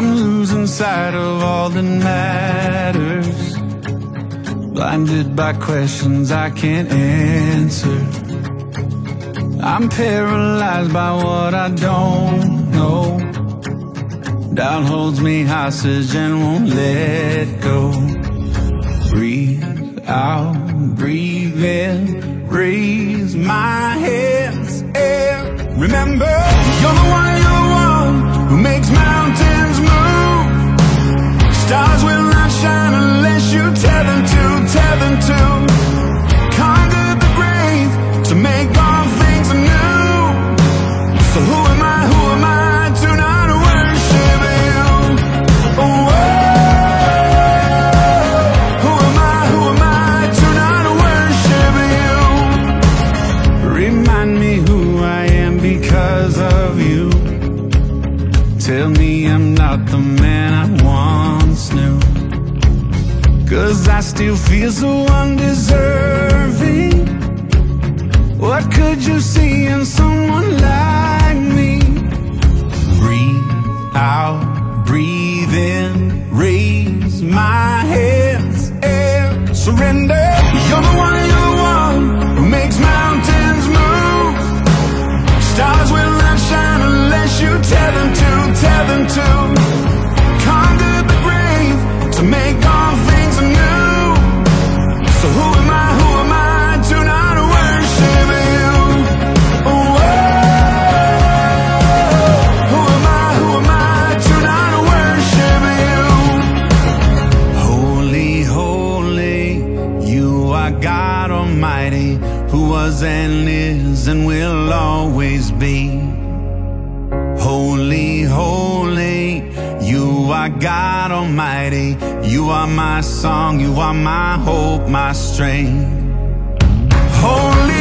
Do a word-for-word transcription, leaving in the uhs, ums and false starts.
I'm losing sight of all that matters, blinded by questions I can't answer. I'm paralyzed by what I don't know. Doubt holds me hostage and won't let go. Breathe out, breathe in, raise my hands and remember, you're the one, you're the one who makes mountains move. Stars will not shine unless you tell them to, tell them to. Conquer the grave to make all things anew. So who am I, who am I to not worship you? Oh, who am I, who am I to not worship you? Remind me who I am because of you. Tell me I'm not the man I once knew, 'cause I still feel so undeserving. What could you see in someone like me? Breathe out, breathe in, raise my hands and surrender. You're the one, you're the one who makes mountains move. Stars will not shine unless you tell them to, tell them to. Conquer the grave to make all things anew. So who am I, who am I to not worship you? Oh, who am I, who am I to not worship you? Holy, holy, you are God Almighty, who was and is and will always be. Holy, holy, you are God Almighty. You are my song, you are my hope, my strength. Holy